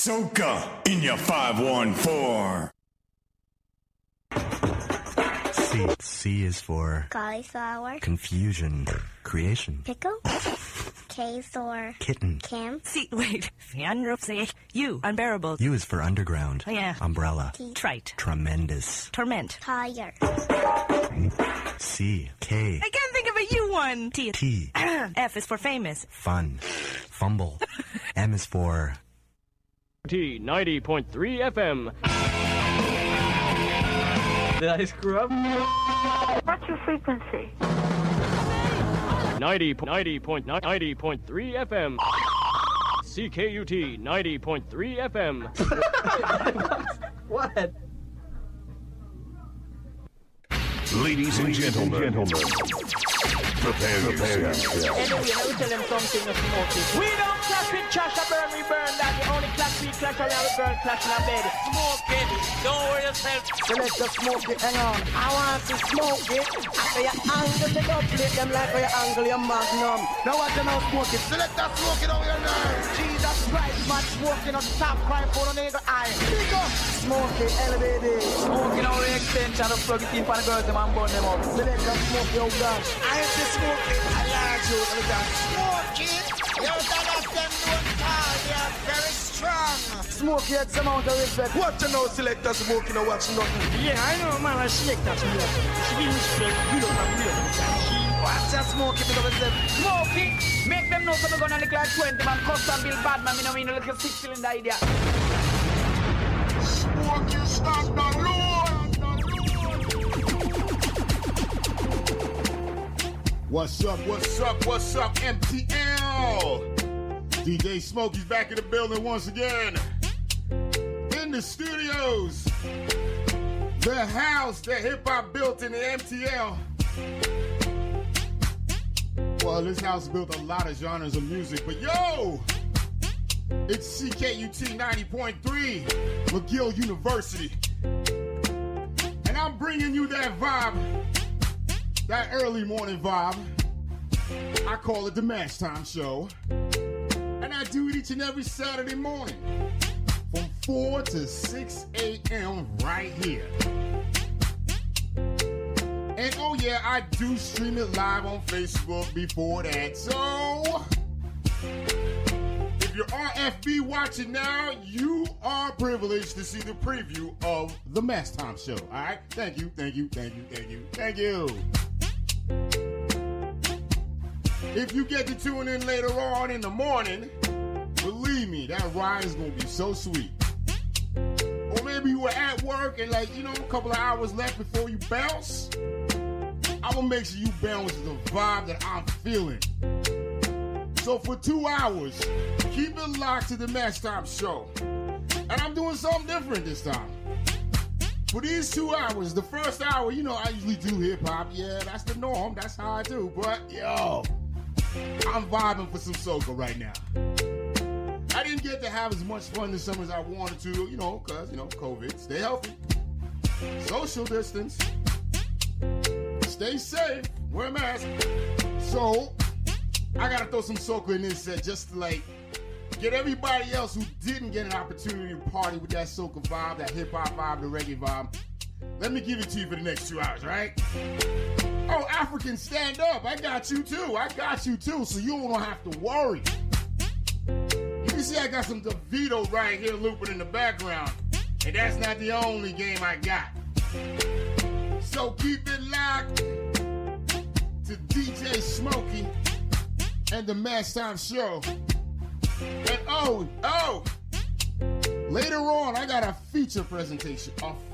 Soca in your 514. C is for cauliflower, confusion, creation, pickle, K for kitten, camp, C, wait, U, unbearable. U is for underground, Oh, yeah. umbrella, Trite, tremendous, torment. tire, C, K, I can't think of a U one. T. F is for famous. fun, fumble, M is for T 90.3 FM. Did I screw up? What's your frequency? 90.3 FM. CKUT 90.3 FM. What? Ladies and gentlemen, prepare yourselves. Anyway, I will tell them something of smoking. We don't clash with trash, I burn, we burn that. The only clash we clash around, we burn, clash in a bed. Smoke it, don't worry yourself. So let's just smoke it, hang on. I want to smoke it. After you angle the double, them like how you angle your magnum. Now what you know smoke it? So let's just smoke it over your nerve. Jesus Christ, man, smoking on top, crying for the nigga eye. Pick up, smoke it, elevated. Smoking all the extension of plug it in for the girls, them and burn them up. So let's just smoke your gun. I have to smoke it, I like you. Smoke it, you don't have them don't call, they are very strong. Smoke it, some amount of respect. What you know, selector smoking or watch nothing? Yeah, I know, man, I selector smoking. She didn't respect, you don't have real. Watch that smoke it, because it's smoke it. Make them know something gonna look like 20, man. Custom build bad, man, I mean, a little 6-cylinder idea. Smoke you, stop the Lord. What's up, MTL? DJ Smokey's back in the building once again. In the studios. The house that hip-hop built in the MTL. Well, this house built a lot of genres of music, but yo! It's CKUT 90.3, McGill University. And I'm bringing you that vibe. That early morning vibe. I call it the Mash Time Show. And I do it each and every Saturday morning from 4 to 6 a.m. right here. And oh yeah, I do stream it live on Facebook before that. So, if you're RFB watching now, you are privileged to see the preview of the Mash Time Show. All right? Thank you. If you get to tune in later on in the morning, believe me, that ride is going to be so sweet. Or maybe you were at work and a couple of hours left before you bounce. I will make sure you bounce the vibe that I'm feeling. So for 2 hours, keep it locked to the Mash Time Show. And I'm doing something different this time. For these 2 hours, the first hour, I usually do hip-hop. Yeah, that's the norm. That's how I do. But, yo, I'm vibing for some soca right now. I didn't get to have as much fun this summer as I wanted to, because, COVID. Stay healthy. Social distance. Stay safe. Wear a mask. So, I got to throw some soca in this set just to, get everybody else who didn't get an opportunity to party with that soca vibe, that hip-hop vibe, the reggae vibe. Let me give it to you for the next 2 hours, right? Oh, Africans, stand up. I got you too, so you don't have to worry. You can see I got some DeVito right here looping in the background. And that's not the only game I got. So keep it locked to DJ Smokey and the Mash Time Show. And later on, I got a feature presentation.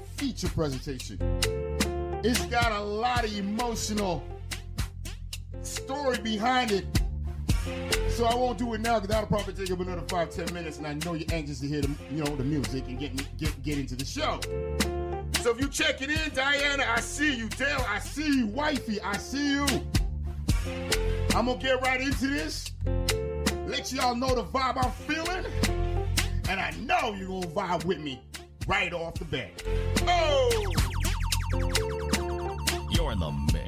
It's got a lot of emotional story behind it. So I won't do it now because that'll probably take up another 5-10 minutes, and I know you're anxious to hear the music and get into the show. So if you check it in, Diana, I see you. Dale, I see you. Wifey, I see you. I'm gonna get right into this. Let y'all know the vibe I'm feeling. And I know you're gonna vibe with me right off the bat. Oh! You're in the mix.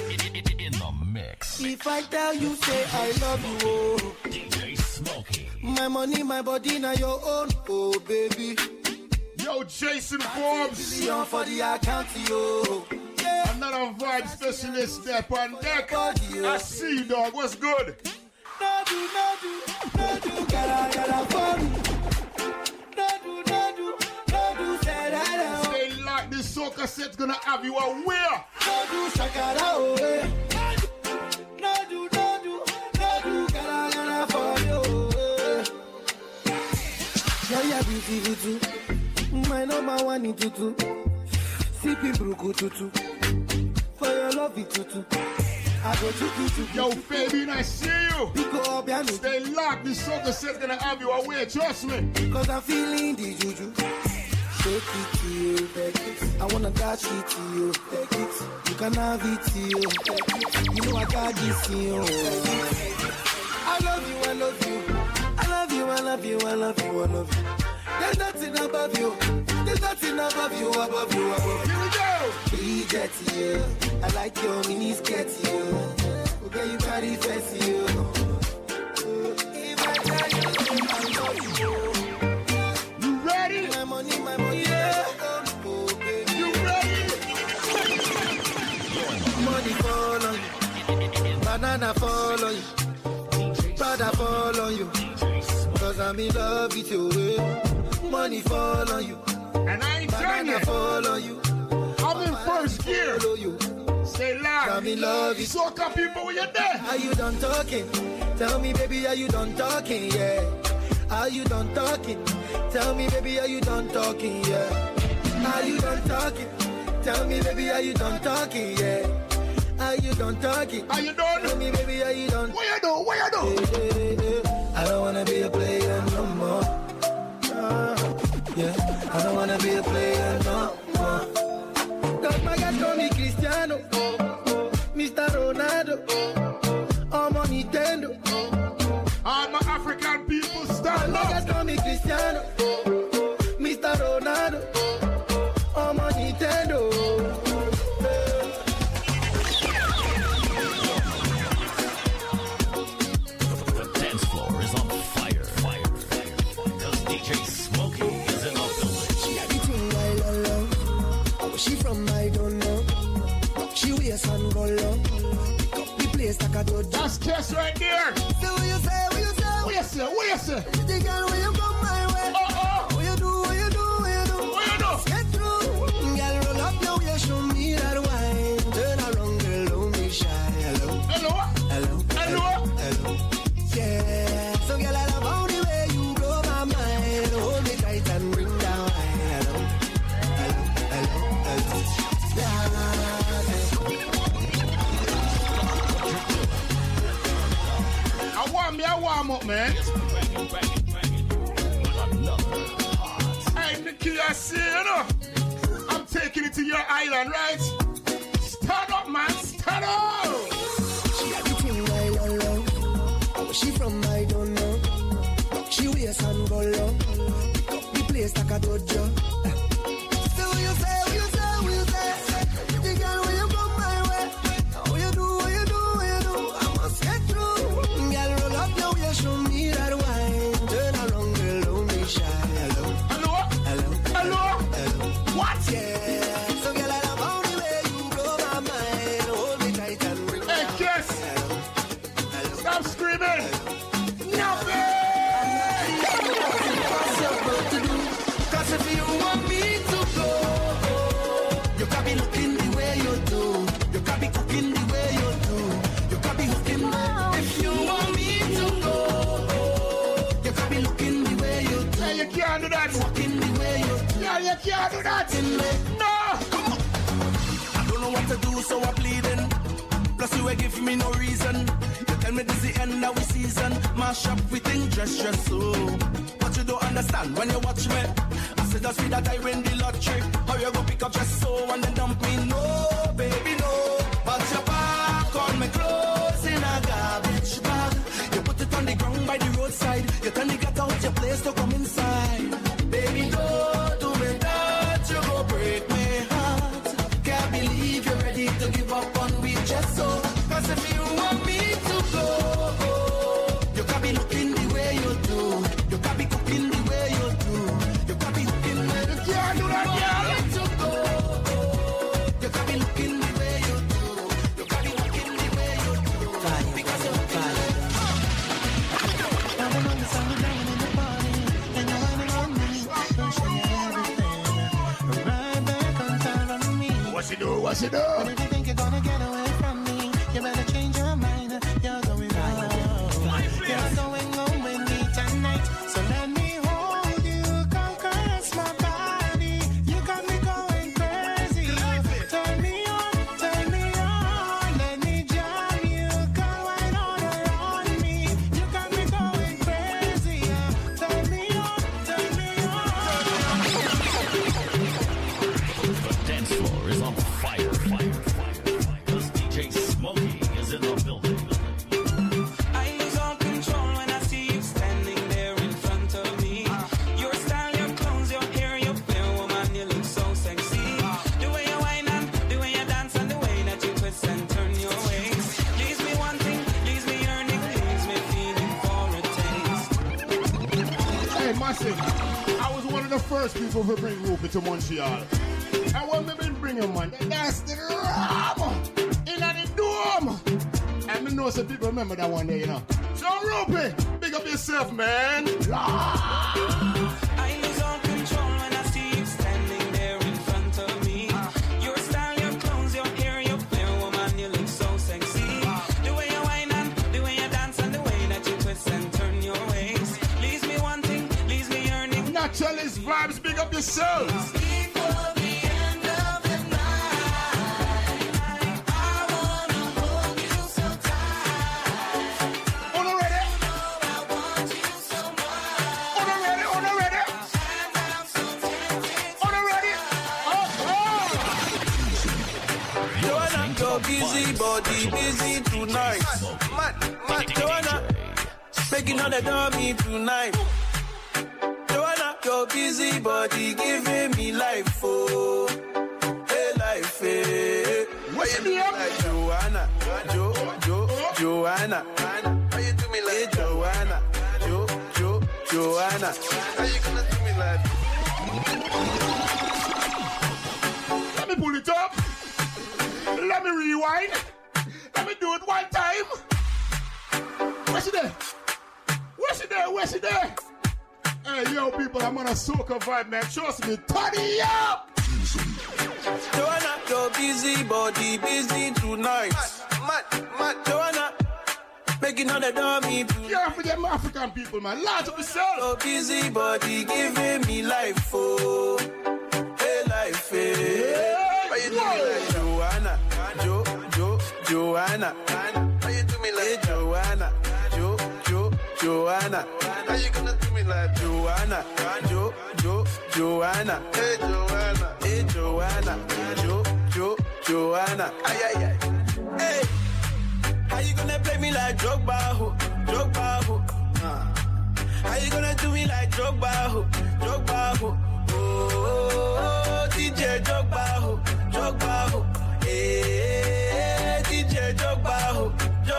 In the mix. If I tell you, say I love you, oh. DJ Smokey. My money, my body, now your own, oh baby. Yo, Jason Forbes. For the account, yo. Yeah. Another vibe specialist step on deck. I see you, dog. What's good? No do, gotta fun. No do, say that. Stay like this soca set's gonna have you aware. No do, shakara, oh. No do, gotta for you. Yeah, beautiful too. My number one in tutu. Sipping bruku tutu. For your love it tutu. I go tutu. Yo, baby, I see you. Stay locked. This soca set's gonna have you aware. Trust me. Cause I'm feeling the juju. Take it to you, take it. I wanna dash it to you, take it. You can have it to you, take it. You know I got this to you. I love you. There's nothing above you. Above you. Here we go. Reject you. I like your mini skirt you. Okay, you carry face you. If I tell you, you ready? My money, yeah. Oh, baby. You ready? Money fall on you. Banana fall on you. Prada fall on you. Cause I'm in love with you. Money fall on you. And I ain't done yet. Fall on you. I'm in first gear. Stay loud. I'm in love. Soca people, when you're there. Are you done talking? Tell me, baby, are you done talking? Yeah. Are you done talking? Tell me, baby, are you done talking? Yeah. Are you done talking? Tell me, baby, are you done talking? Yeah. Are you done talking? Are you done? Tell me, baby, are you done? What you do? Hey. I don't wanna be a player no more. Yeah, I don't wanna be a player no more. Cause my guys call me Cristiano, Mr. Ronaldo, I'm on Nintendo. All my African people stand up. My guys call me Cristiano, Mr. Ronaldo, I'm on Nintendo. The dance floor is on fire. Cause DJ Smokey is in the village. She had the thing I love. She from I don't know. She wears and go long. Pick up the place like a dojo. That's Kiss right there. So what you say? What you say? The girl when you come my way. What you do? Get through. Girl roll up now, you show me that wine. Turn around, girl, don't be shy. Hello. Yeah. So girl, I love how the way you blow my mind. Hold me tight and bring down wine. Hello. I warm up, man. Hey, Nikki, I see you know. I'm taking it to your island, right? Stand up, man. Stand up. She had the thing I love. She from I don't know. She wears and go long. Pick up the place like a dojo. So what you say? The girl when you come my way. What you do? I must get through. Girl roll up now, you show me that wine. Turn around, girl, don't be shy. Hello. What? Yeah. So girl, I love how the way you blow my mind. Hold me tight and bring me down. Hey, Kiss. Stop screaming. Cause if you want me to go, you can be looking the way you do. You can be cooking the way you do. You can be hooking. If you want me to go, you can be looking the way you do. Hey, you can't do that. Walking the way you do. Yeah, you can't do that. No. Come on. I don't know what to do, so I'm bleeding. Plus you ain't give me no reason. You tell me this is the end of the season. Mash up we think dress so. What you don't understand when you watch me? I said just see that I win the lottery. How you go pick up dress so and then dump me? No, baby, no. But your back on my clothes in a garbage bag. You put it on the ground by the roadside. You tell me get out your place to come inside. Baby, go to me that you go break my heart. Can't believe you're ready to give up on me just so. Cause if you want me to go, you can be looking the way you do. when you're down in the party and you're whining on me, don't show you everything. Right back on time on me. What's it do? What's it do? But if you think you're gonna get away from me, you better change your mind. You're going home. You're going home with me tonight. So let me hold you, come caress my body. You got me going crazy. Turn me on, let me jam you. Come right on around me. You got me going crazy. Turn me on. The dance floor is on fire. Cause DJ Smokey is in the building. I lose all control when I see you standing there in front of me. Your style, your clothes, your hair, your fair woman, you look so sexy. The way you whine and the way you dance and the way that you twist and turn your waist. Leaves me wanting, leaves me yearning, leaves me feeling for a taste. Hey, massive. I was one of the first people to bring Rupert to Montreal. And when we been bringing man, that's the ram in the dome. And me know some people remember that one day, you know. So Rupert, big up yourself, man. I lose all control when I see you standing there in front of me. Your style, your clothes, your hair, your fair woman, you look so sexy. The way you whine and the way you dance and the way that you twist and turn your waist. Leaves me wanting, leaves me yearning. Naturalist vibes, big up yourselves. Busy body, busy tonight. Mad, Joanna, making all the dummy tonight. Joanna, your busy body giving me life, oh, hey life, hey. Why you do me like Joanna, Joanna? Why you do me like Joanna, Joanna? How you gonna do me like? Let me pull it up. Let me rewind. Let me do it one time. Where's she there? Where's she there? Hey, yo, people, I'm on a soca vibe, man. Trust me. Turn it up. Joanna, your busy body, busy tonight. Mad, Joanna, making all the dummy tonight. Yeah, for them African people, man. Large of yourself. Your busy body giving me life, oh, hey life, hey. Yeah. Why you do me like Joanna, Joanna? Why you do me like Joanna, Joanna? How you gonna do me like Joanna, Joanna? Hey Joanna, Joanna? Ay. Hey, how you gonna play me like Drogba, ho? How you gonna do me like Drogba, ho? Oh, DJ Drogba, ho. Hey, DJ Drogba, ho.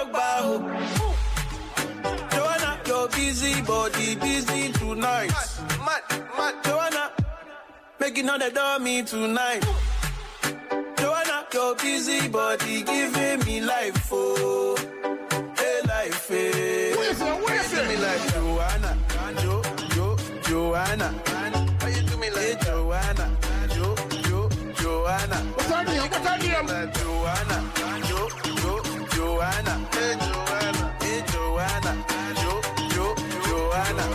Joanna, your busy body, busy tonight. Mad, Joanna, making all the dummy tonight. Joanna, your busy body giving me life, oh, hey life, hey. Where's it? Me like Joanna, Joanna. How you do me like Joanna, Joanna? What's her name? Like Joanna, Joanna. Hey Joanna, Joanna.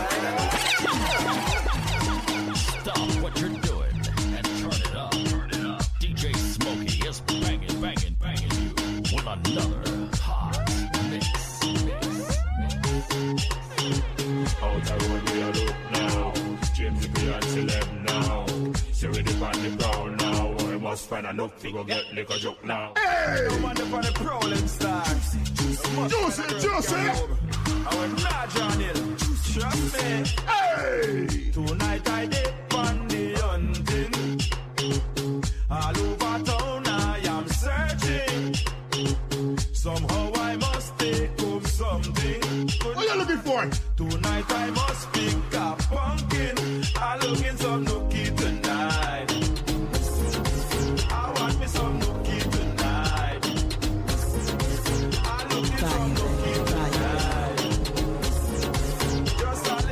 Stop what you're doing and turn it up. DJ Smokey is banging you with another hot mix. Out the road we are look now. James P and celeb now. So ready on the ground now. We must find enough to go get like a joke now. Hey! No one upon the prowling star. Juicy! I went large on it. Trust me. Hey! Tonight I did on the hunting. All over town I am searching. Somehow I must take home something. What are you looking for? Tonight I must pick a pumpkin. I'm looking some nookie tonight. I want me some nookie tonight. I'm looking some nookie tonight. Just a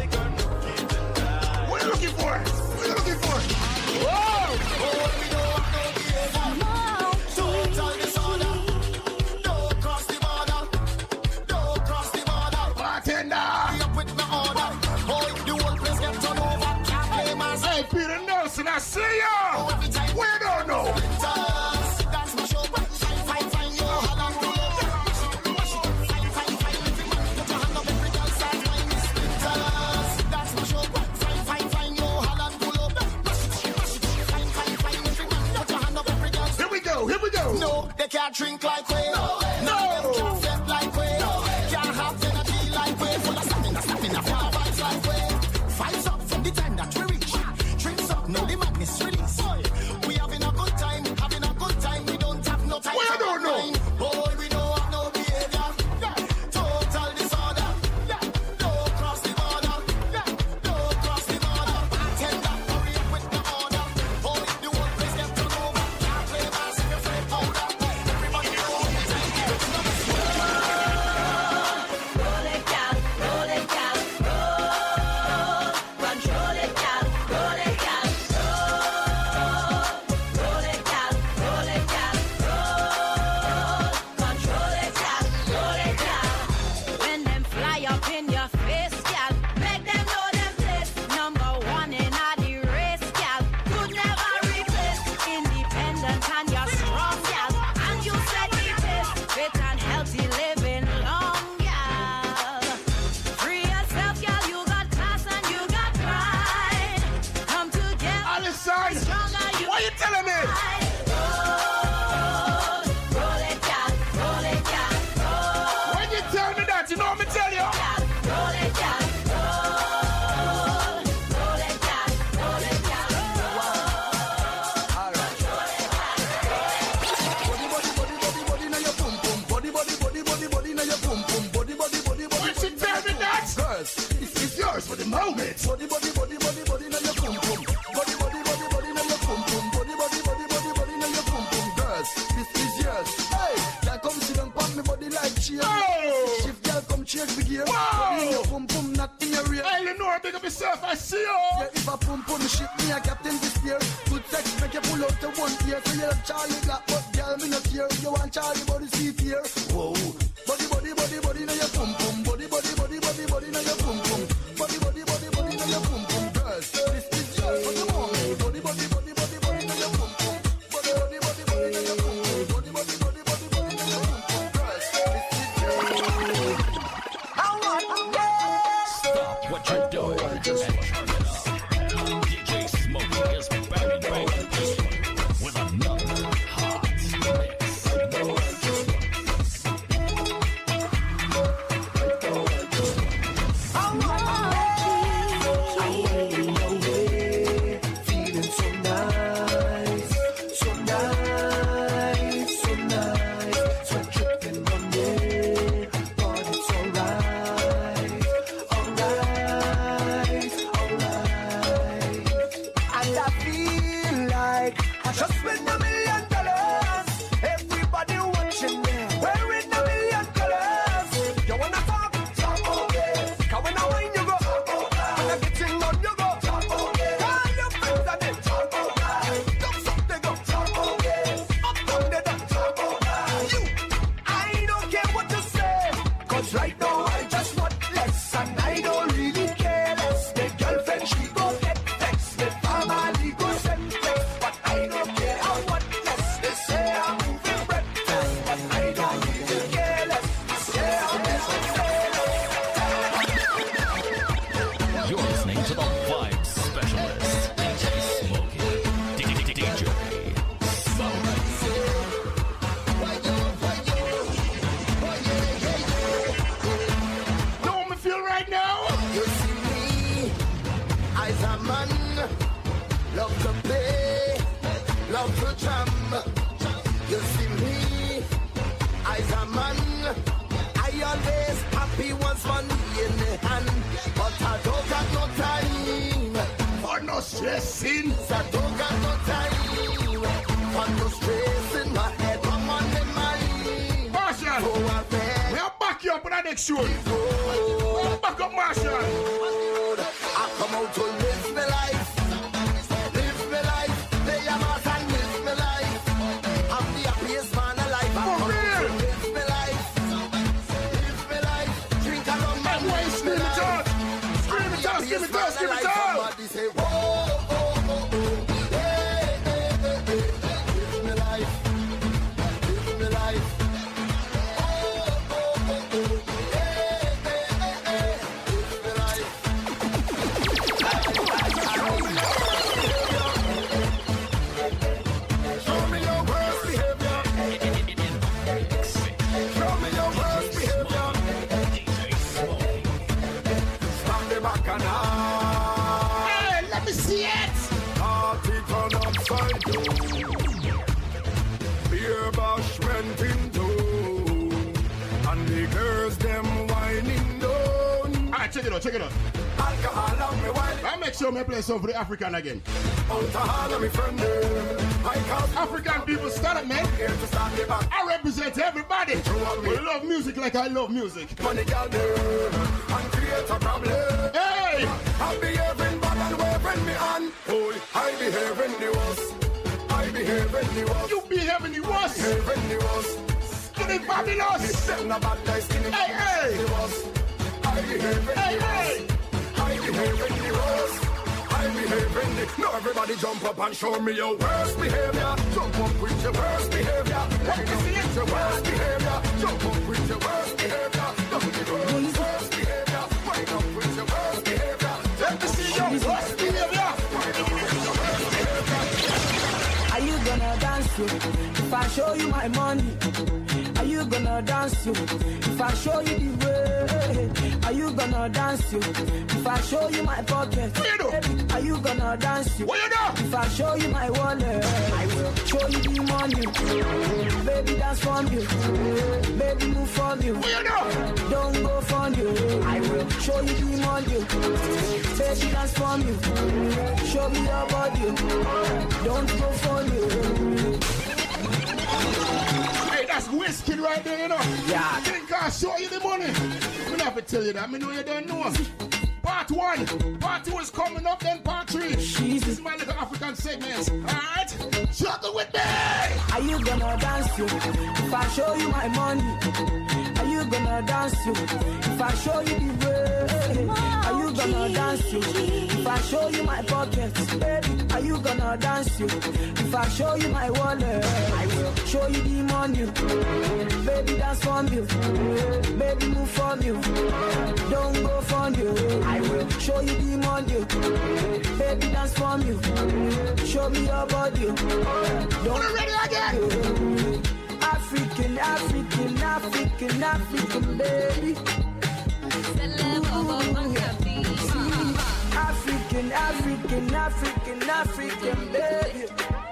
I see ya. We don't know. Here we go. No, they can't drink like we. No, they can't step like we. No, can't have energy like we. Full of stamina, far vibes like we. Vibes up from the time that we reach. Drinks up, now the madness release. We having a good time, we don't have no time. We don't know. Boy, we don't have no behavior. Total disorder. Don't cross the border. Don't cross the border. Bartender, hurry up with the order. Hold the whole place, get to over. Can't play bass if you're afraid powder. Everybody know what the time is. Roll it down, roll it down, roll. Control it down, roll it down, roll. Roll it down, roll it down, roll. Control it down, roll it down. When them fly up in your face, gal, make them know them place. Number one in all the race, gal. Could never replace. Independent and you're strong, gal. And you set the pace. Fit and healthy living long, gal. Free yourself, gal. You got class and you got pride. Come together. Alisson, Stronger you. what you telling me? Roll, roll it down, roll it down, roll. When you tell me that, you know what me tell you? Roll it down, roll. Roll it down, roll it down, When she tell me that, Girls, it's yours for the moment. body now your pum pum. Body now your pum pum. Body now your pum pum. Girls, this is yours. Hey, girl come sit down pon me body like cheer. Oh! Shift girl come change the gear. Wow! Body in your pum pum, not in your rear. Hey, Lenore, big up yourself, I see you. Yeah, if a pum pum shit me a captain this year. Good sex make you pull out the one ear. So you love Charlie Black, but girl me not here. You want Charlie body seat here. Whoa, body now your pum pum. Body now your pum pum. Body now your pum pum. Girls, this is yours for the moment. Body now your pum pum. Body now your pum pum. Body now your pum pum. Girls, this is yours. Stop what you're doing and turn it up. DJ Smokey is banging this one with another hot mix. Feeling so nice, so nice, so nice. So tripping on me, but it's alright, alright, alright. And I feel like I just spent $1 million. Everybody watching me, wearing $1 million. You wanna talk? Okay. 'Cause when I wine you go, when I get in on you go. Call your friends and them. Thumbs up they go. Up down they down. You, I don't care what you say. 'Cause right now I just want less. And I don't really care less. The girlfriend she go get vexed. The family go send text. But I don't care, I want less. They say I'm moving breakfast. But I don't really care less. Say I'm moving breakfast. You're listening to the Vibe Specialist, DJ Smokey. DJ Smokey. Know what me feel right now? You see me as a man, love to play, love to jam. You see me as a man, I always happy once money in the hand, but I don't got no time For no stressing. I don't got no time for no stress in my head, I'm on the mind. Marshall, So I beg, we'll back you up with the next show. We'll back up Marshall. I come out to live my life, play a mass and live my life. I'm the happiest man alive. I come out to live my life, drink a rum and Why live scream my it life. out? Scream it out, scream it out, scream it out. Somebody say, whoa, oh, oh, oh. bacchanal. Hey, let me see it. Party turn upside down. Beer bashment in town. And the girls them whining down. Alright, check it out, check it out. Alcohol on me whining. I'll make sure I play some for the African again. Alcohol on me friend. African people, stand up, man. I represent everybody. We love music like I love music. Money girl there and create a problem. Hey! I behaving bad and waving me on. Oh, I behaving the worst. I behaving the worst. You behaving the worst. Behaving the worst. Skinny fabulous. Them not bad guys, skinny hey, hey. The worst. I behaving hey, the hey. worst. I behaving the worst. I behaving the. Now everybody jump up and show me your worst behavior. Jump up with your worst behavior. Let me see your worst behavior. Jump up with your worst behavior. Don't you do your worst behavior. Wind up with your worst behavior. Let me see your worst behavior. Wind up with your worst behavior. Are you gonna dance to if I show you my money? Are you gonna dance to if I show you the way? Are you gonna dance to if I show you my pocket? What you do? Are you gonna dance to what you do? If I show you my wallet? I will show you the money. Baby, dance for me. Baby, move for me. What you do? Don't go for you. I will show you the money. Baby, dance for me. Show me your body. Don't go for you. Hey, that's whiskey right there, you know. Yeah. Think I'll show you the money. I'm not to tell you that. I know you don't know. Part 1. Part 2 is coming up, then part 3. This is my little African segments. Alright? Juggle with me! Are you gonna dance to if I show you my money? Are you gonna dance to if I show you the way? Are you gonna dance to if I show you my pockets? Baby, are you gonna dance to if I show you my wallet? I will show you the money. Baby, dance for me. Baby, move for me. Don't go for you. I will show you the money. Baby, dance for me. Show me your body. Don't ready again. African, African, African, African, baby. African, African, African, African, baby.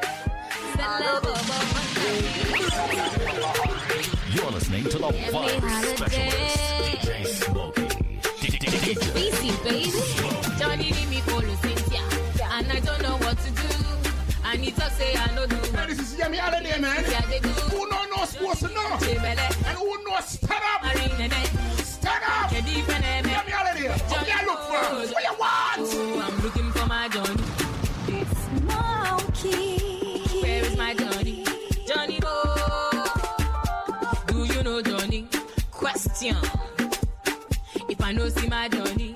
You're listening to the Vibe Specialist, DJ Smokey. Easy, baby. Johnny need me follow Cynthia, and I don't know what to do. And he talk say I know do. Hey, this is Yemi Holiday, man. Yeah, they do. Who don't know supposed to know? And who knows stand up? Stand up! Yemi Holiday. What you look for? What you want? I'm looking for my Johnny. It's Smokey. Where is my Johnny? Johnny boy. Do you know Johnny? Question. If I know see my Johnny,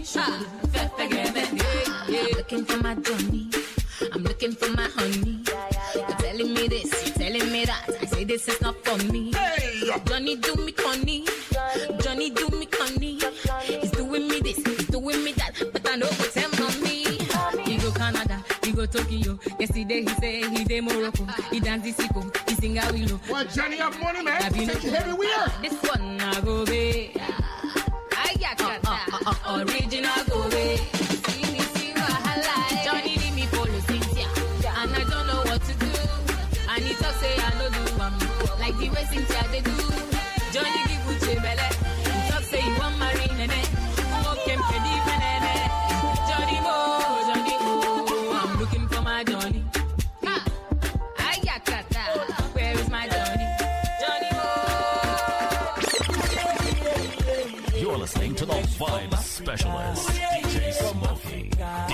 looking for my Johnny. I'm looking for my honey. You're telling me this, you're telling me that. I say this is not for me. Hey. Johnny do me conny. Johnny do me conny. He's doing me this, he's doing me that. But I know what's him on me. He go Canada, he go Tokyo. Yesterday he say he day Morocco. He dance the sicko, he sing a willow. Well, Johnny have money, man. Take it everywhere. This one I go away. I got original go away. Johnny need me follow Cynthia, and I don't know what to do. And he talk say I no do like the way Cynthia they do. Johnny give Uche belle. He talk say he want marry nene. Okay, pedi nene. Johnny mo, I'm looking for my Johnny. I got kata. Where is my Johnny? Johnny mo. You're listening to the Vibe Specialist, DJ Smokey.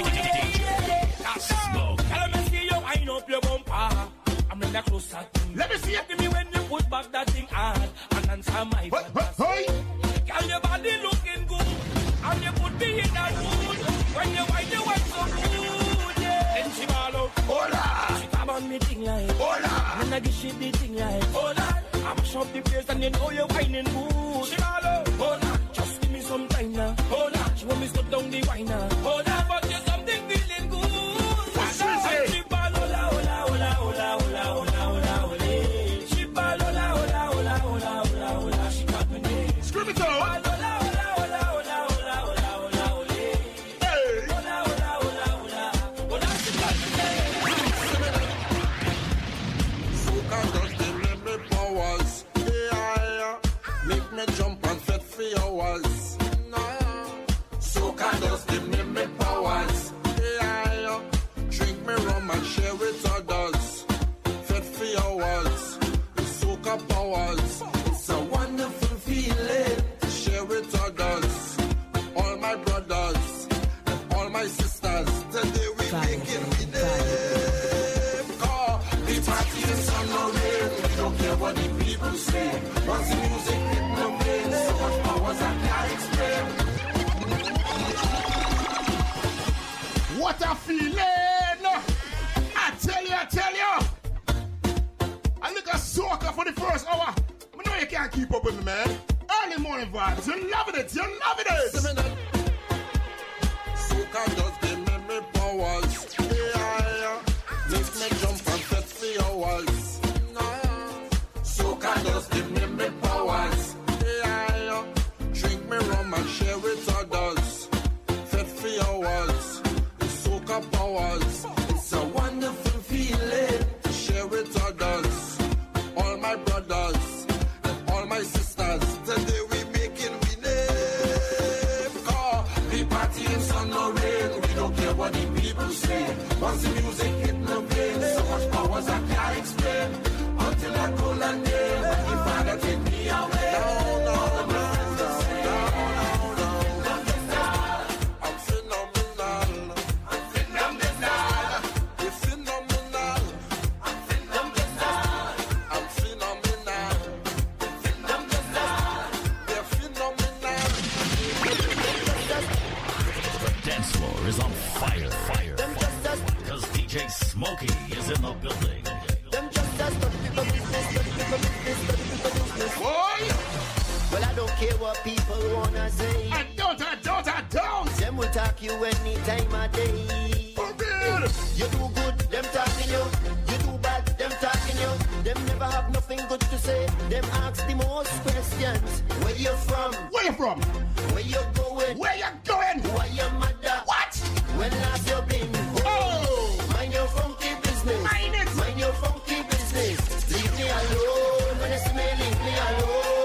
Let me see it. Give me when you put back that thing on and answer my Hey! Girl, your body looking good, and you put me in that mood. When you wine so good, yeah. Then she ball out, hola. She come on me thing like, hola. And I give she the thing like, hola. I mash up the place and you know you're whining good. She ball out, hola. Just give me some time now, hola. She want me stop down the wine now, hola. But you something feeling good. What's she She ball hola, hola, hola, hola, hola, hola, hola, hola. She ball hola, hola, hola, hola, hola, hola. She got me there. Scream it out. my sisters, today we making we name. Cause the party is on the rain. We don't care what the people say. Once the music hit the vein, so much powers I can't explain. What a feeling! I tell you. I look at soca for the first hour. I know you can't keep up with me, man. Early morning vibes. You're loving it. Soca does give me powers. Yeah. Makes me jump and fetch the hours. Soca does give me powers. Yeah. Drink me rum and share with others. Fetch the hours. The soca powers. It's a wonderful feeling to share with others. All my brothers and all my sisters. Today we making we name. Cause the party is on the rain. We don't care what the people say. Once the music hit the vein, so much powers I can't explain. Until I call and name, and the Father take me away. No. I'm phenomenal. Dance floor is on fire. Because DJ Smokey is in the building. Boy! Well, I don't care what people wanna say. I don't. Them will talk you any time of day. You do good, them talking you. You do bad, them talking you. Them never have nothing good to say. Them ask the most questions. Where you from? Where you going? Why your mother? What? When last you been home? Oh! Mind your funky business. Mind your funky business. Leave me alone. When you see me, leave me alone.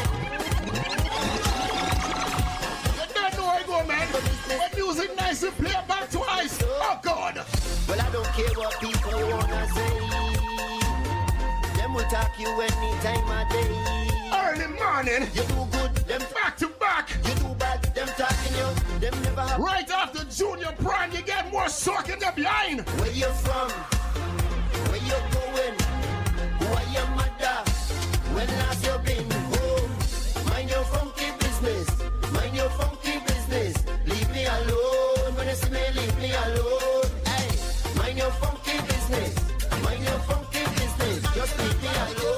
You don't know where I go, man. When music nice, you play it back twice. Oh, God. Well, I don't care what people wanna say. Them will talk you any time of day. Early morning. You do good, them back to back. You do bad, them talking you. Them never have. Right after Junior Prime, you get more soaking them behind. Where you from? Where you going? Who are your mother? When last you been home? Mind your funky business. Mind your funky business. Leave me alone. When you see me, leave me alone. Hey, mind your funky business. Mind your funky business. Just leave me alone.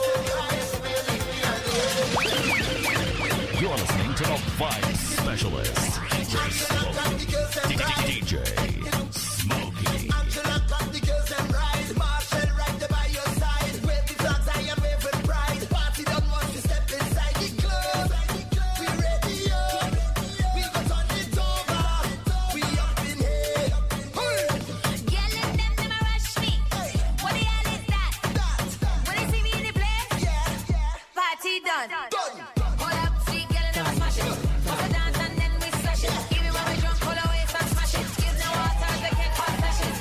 You're listening to the Vibe Specialist, DJ Smokey. Angela got the girls and ride. Marshall right there by your side. Wave the flags, I am every pride. Party done once you step inside the club. We ready up. We got turn it over. We up in here. Girl, them a rush me. What the hell is that? When they see me in the place, party done. Hold up, see, girl, them a smash it. Pop a dance and then we slash it. Give me when we drunk, pull away and smash it. Give no water, they can't pass that shit.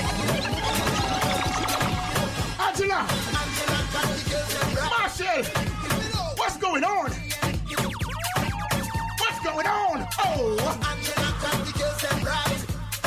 Angela! Marshall! What's going on? What's going on? Oh! Angela got the girls and ride.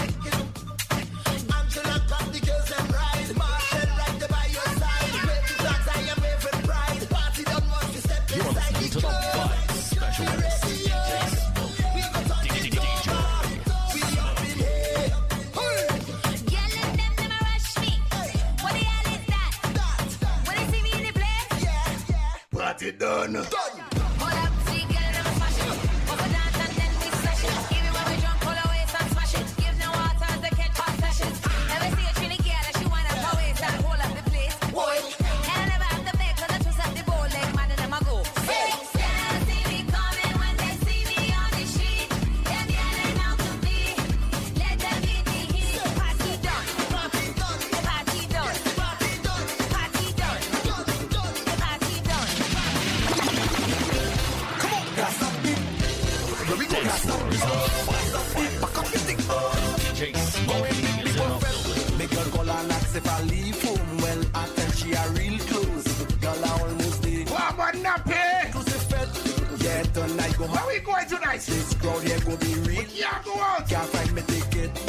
Angela got the girls and ride. Marshall right there by your side. Wave the flags, I am every pride. Party done once you step You're inside listening the to the club. Vibe Specialist, DJ Smokey. We got turn it over. We up in here. Girl, them a rush me. What the hell is that? When they see me in the place, Party done. hold up, see, girl, them a smash it. Pop a dance and then we slash it. Give me when we drunk, pull away and smash it. Give no water, they can't pass that shit. Never see a trini girl that she wind up her waist and hold up the place. Boy. And I never have to beg 'cause I twist up the bow leg, man, and them a go. Hey, girls see me coming when they see me on the street. Them yelling out to me, let them get the heat. Party done, party done, party done, party done, party done, party done. Dance floor is on fire. DJ Smokey is in the building. Make her call and ask if I leave home. Well, I tell she a real close. Girl, I almost there. Come on, nappy! Yeah, tonight go Where we going tonight? This crowd here go be real. Yeah, go out! Can't find me ticket.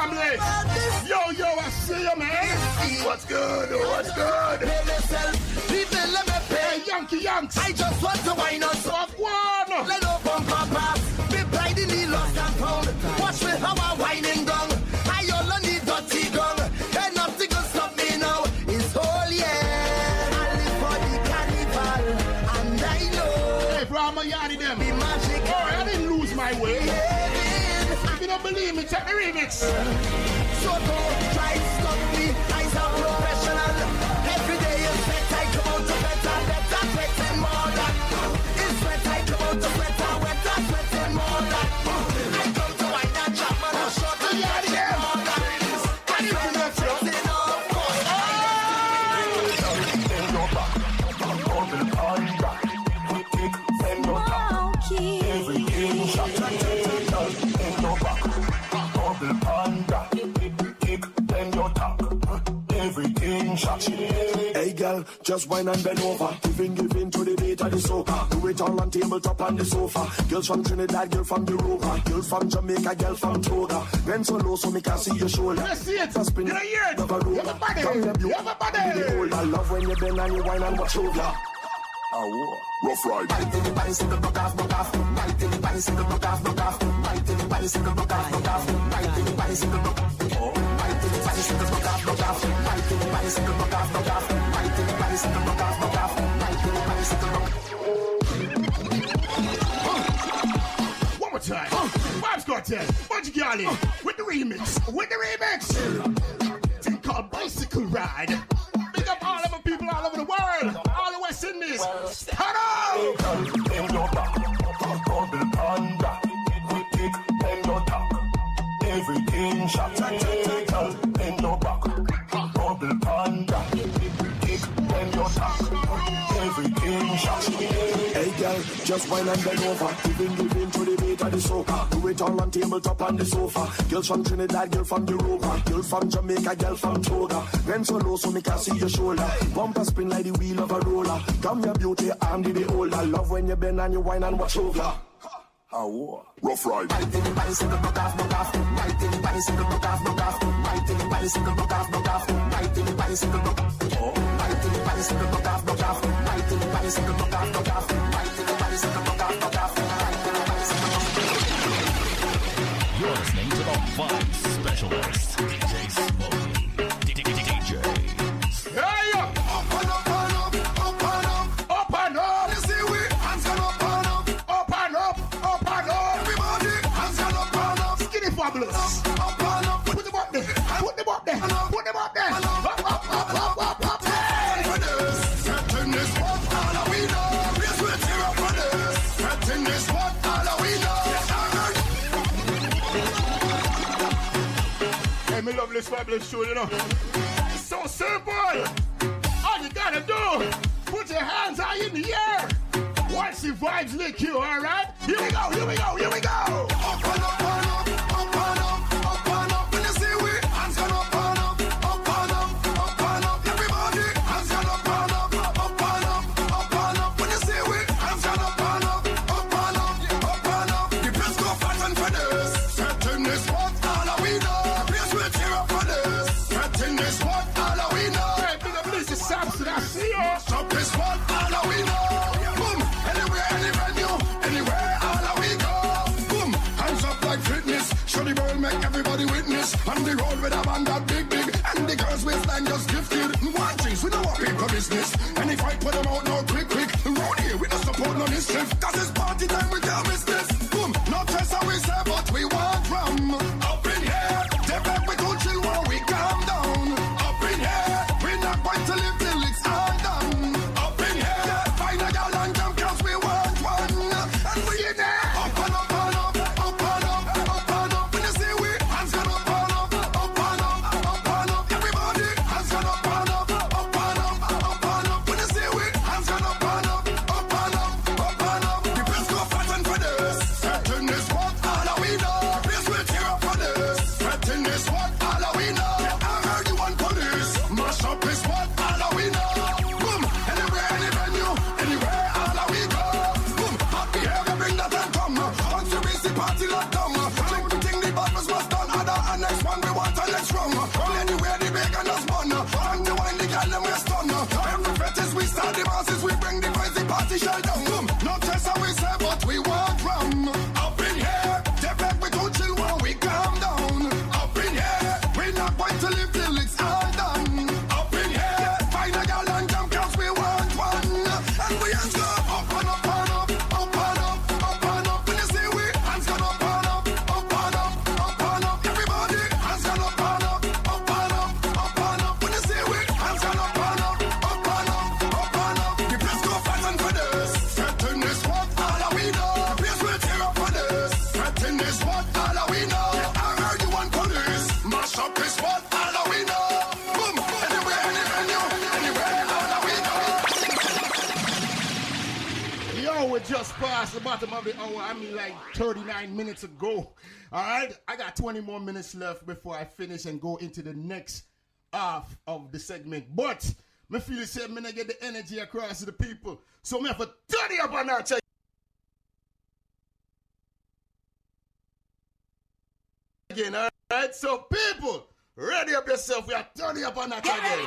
family. Yo, I see you, man. What's good? What's good? People, let me pay. Hey, Yankee Yanks. I just want to wine on soft one. Let no bump up. Be pride in the lost and found. Watch me how I'm whining down. I all need dirty gun. And nothing can stop me now. It's holy, yeah. I live for the carnival. And I know. Hey, from Miami, them. Be magic. Oh, I didn't lose my way. If you don't believe me, check the remix. So don't try to stop me. I'm a professional. Every day is sweat. I come out to better, sweat and more than. It's sweat. I come out to better, sweat and more than. I come to wine and jump and I'll shut the yard again. And you can have something of course. Everything shot in your back. Bubble panda, kick, then your top. Everything shot. Hey girl, just wine and bend over. Giving to the beat of the soca. Do it all on tabletop on the sofa. Girls from Trinidad, girl from Europa. Girl from Jamaica, girl from Toga. Bend so low so me can see your shoulder. Let's see it. Spin you hear it. Everybody. I love when you bend and you wine and watch over. Rough ride. Right in the bicycle, buck off. Right in the bicycle, buck off. Right in the bicycle, buck off. Right in the bicycle, buck off. Right in the bicycle, buck off. Right in the bicycle, buck off. Right in the bicycle, buck off. Right in the bicycle, buck off. One more time. Vibes Cartel. Bunch of y'all in. With the remix. Thing called Bicycle Ride. Big up all of the people all over the world. All the West Indies. Hello! In your back. Bubble panda, kick, then your top. Everything shot. In your back. Bubble panda, kick, then your top. Everything shot. Hey girl, just wine and bend over. Giving to the beat of the soca. Do it all on tabletop on the sofa. Girls from Trinidad, girl from Europa. Girl from Jamaica, girl from Toga. Bend so low so me can see your shoulder. Bumper spin like the wheel of a roller. Come your beauty, I'm the beholder. Love when you bend and you wine and watch over. Rough ride. Right in the bicycle, buck off. Right in the bicycle, buck off. Right in the bicycle, buck off. Right in the bicycle, buck off. Right in the bicycle, buck off. Right in the bicycle, buck off. Right in the bicycle, buck off. You're listening to the Vibe Specialist, DJ Smokey. DJ. Hey, up and up. You see we hands gone up and up. Everybody hands gone up and up. Skinny fabulous. Up and up. Put them up there. Put them up there. Up. Threaten this one, all we know. Please we'll tear up for this. Threaten this one, all we know. Hey, me love this fabulous show, you know. It's so simple. All you gotta do, put your hands high in the air. Watch the vibes lick you, alright? Here we go. Up and up and up. When you see we hands gone up and up. Everybody hands gone up and up. When you see we hands gone up and up. The place go fat and for this. Threaten this what all we know. Please we'll tear up for this. Threaten this what all we know. Hey, big up Lisa Sampson, I see you. Stop this what all we know. Boom, anywhere, any venue, anywhere, all we go. Boom, hands up like fitness. Show the world, make everybody witness. On the road with a band that big. And the girls waistline just gifted. One things, we don't want people business. And if I put them out now quick. Round here, we don't support no mischief. Cause it's party time, we can't miss this. Boom, no test how we say, but we want from. Up in here, they back we go chill while we calm down. Up in here, we not going to live till it's all done. Up in here, find a girl and jump cause we want one. And we in there. Up and up. When you see we hands gone up and up. Everybody hands gone up and up. When you see we hands gone up and up. The place go fat and for this. Threaten this what all we know. Please we'll tear up for this. Threaten this what all we know. I heard you want police. Mash up this what all we know. Boom, anywhere, any venue, anywhere, all we go. Boom, hot behavior, bring that and come. Once you reach the party, let come. Think the bottles was done, other and next one we want. past the bottom of the hour. I mean, like 39 minutes ago. All right? I got 20 more minutes left before I finish and go into the next half of the segment. But me feel the same, I get the energy across to the people. So me have to turn it up on that check. Again, all right? So people, ready up yourself. We are turning up on that Get again. ready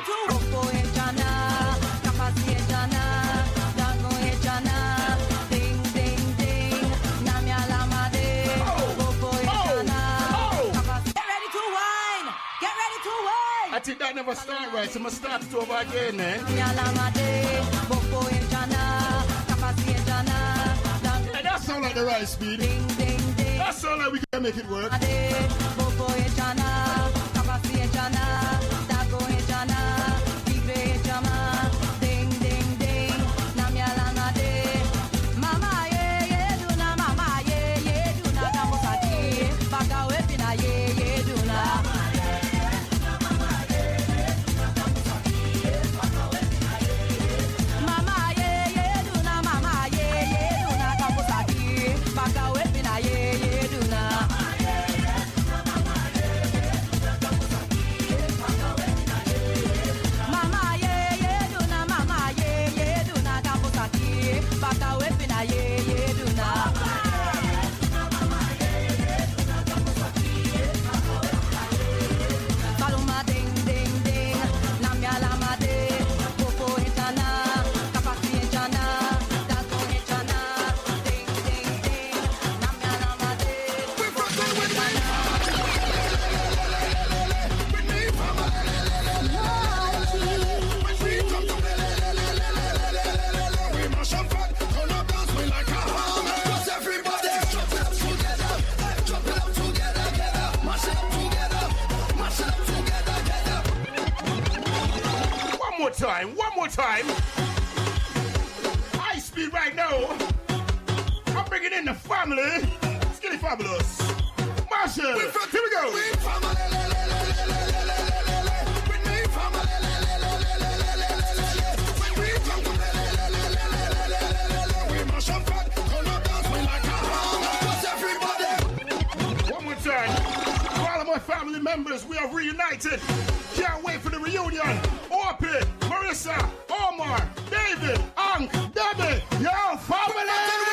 to wine. Get ready to wine. I think that never start right, so I'm going to start it over again, man. Hey, that sound like the right speed. That sound like we can make it work. One more time. High speed right now. I'm bringing in the family. Skinny Fabulous. Marshall. Here we go. One more time. For all of my family members, we are reunited. Can't wait for the reunion. Opie, Marissa, Omar, David, Unc, Debbie, yo, family!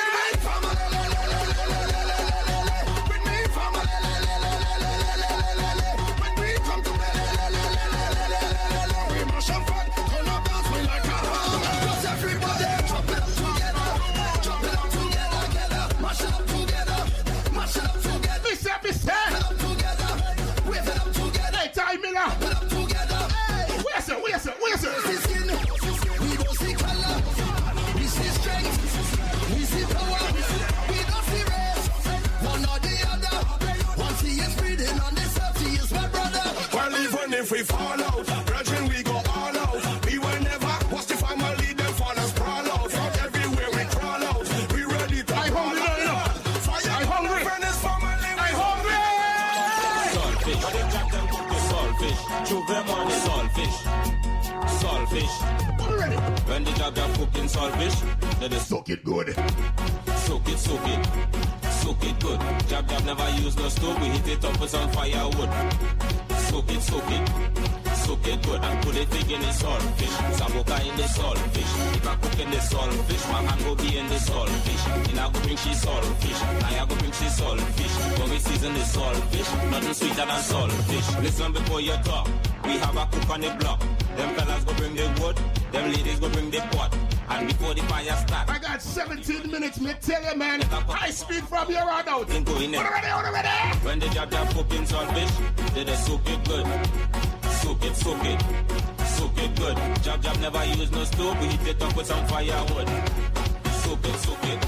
Hey, Ty Miller! Where's it? We don't see color, we see strength, we see power, we don't see race, one or the other. Once he is breathing on this earth, he is my brother. Well, even if we fall out, brethren, we go all out. We will never watch the family, them fall and sprawl out. From everywhere we crawl out, we ready to fall out. Fire, I'm hungry. I'm hungry. Saltfish, saltfish, choose them on the saltfish. Saltfish. When the job cooking saltfish, they just soak it good. Soak it good. Jab never use no stove. We hit it up with some firewood. Soak it good. And put it big in the saltfish. Saboka in the saltfish. If I cook in the saltfish, my hand will be in the saltfish. And I go bring she saltfish. Now I go bring she saltfish. When we season the saltfish, nothing sweeter than saltfish. Listen before you talk. We have a cook on the block. Them fellas go bring the wood. Them ladies go bring the pot. And before the fire starts, I got 17 minutes, me tell you, man. High speed from here on out. Ready? When the job cooking saltfish, they just soak it good. Soak it good. Jab never use no stove. We hit it up with some firewood. Soak it good.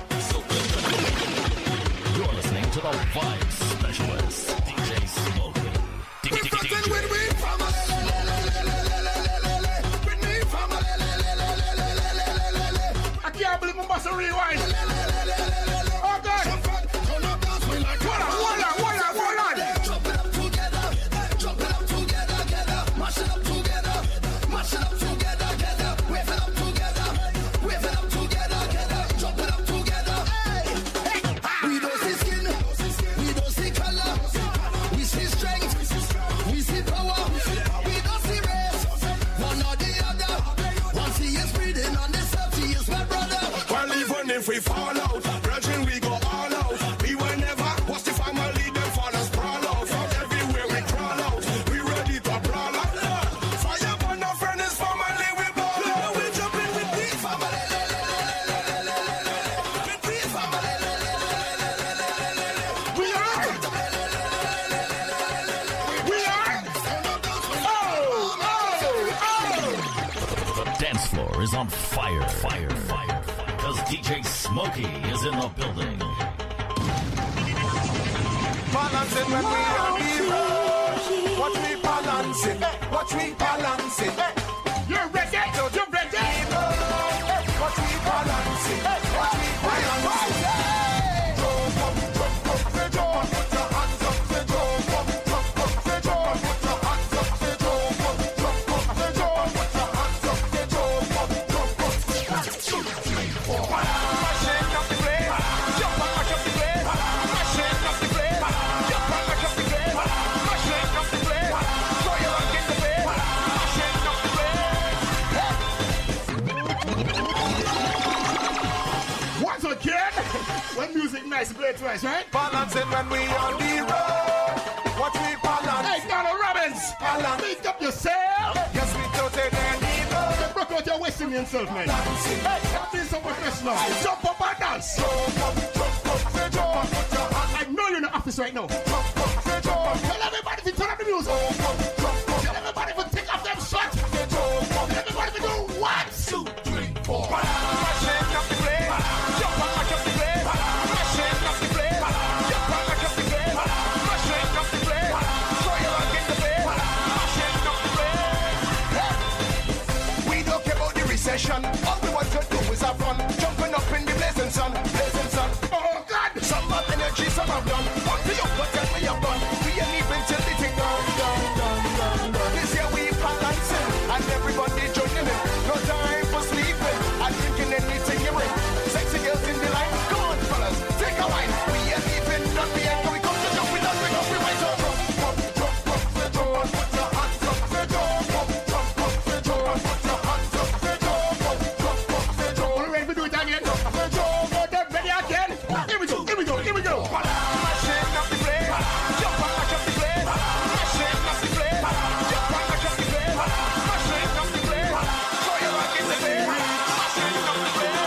You're listening to the Vibe Specialist, DJ Smoke. I can't believe I must rewind. Oh God! Hold on. Jump it up together, mash it up together, wave it up together, jump it up together. out. Virgin, we go all out. We will never watch the family, them fathers sprawl out. From everywhere we crawl out. We ready to brawl out. Fire burn our friends, family, we ball out. We jump in with the family. With the family. We are. We are. The dance floor is on fire, fire, fire. Because DJ Smokey is in the building. Balancing when we are the road. Watch me balancing. Watch me balancing. You're ready? You're ready? Watch me balancing. Watch me balancing. Jump up, jump up, jump up, put your hands up, jump up, jump up, jump up, put your hands up, jump up, jump up, jump up, put your hands up, jump up, jump up. 1, 2, 3, 4. Mashing up the place, jump up, mash up the place. Mashing up the place, jump up, mash up the place. Mashing up the place, throw your rock in the place. Mashing up the place. Once again, when music nice, play twice, right? Balancing when we on the road. What we balance? Hey, Donald Robbins, balance. Pick up yourself. Yes, we don't take any road. You broke out your wasting yourself, man. Dancing. Hey, that is so professional. Jump up and dance. Jump up, jump up, jump up, put your hands. I know you're in the office right now. Jump up, jump up. Tell everybody to turn up the music. Jump up, jump up. Tell everybody to take off them shots. Jump up. Tell everybody to do 1, 2, 3, 4. Mashing up the place. Jump up, mash up the place. Mashing up the place. Jump up, mash up the place. Mashing up the place. Throw your rock in the place. Mashing up the place. We don't care about the recession. All we want to do is have fun. Jumping up in the blazing sun. Blazing sun. Oh, God. Some bad energy, some have done. What do you got that we have done? We ain't even till the thing down. This year we balancing and everybody joining in. No time for sleeping and drinking anything you bring. Sexy girls in the line. Come on, fellas, take a wine. We ain't even done. We ain't going to come to jump. We done. We go. We might jump up, jump up, jump up. Put your hands up, jump up, jump up, jump up. Put your hands up, jump up, jump up, jump up. Are you ready to do it again? Oh, they're ready again. Here we go. Here we go. Here we go. Mashing up the place. Jump up, mash up the place. Mashing up the place. Jump up, mash up the place. Mashing up the place. Throw your rock in the place. Mashing up the place.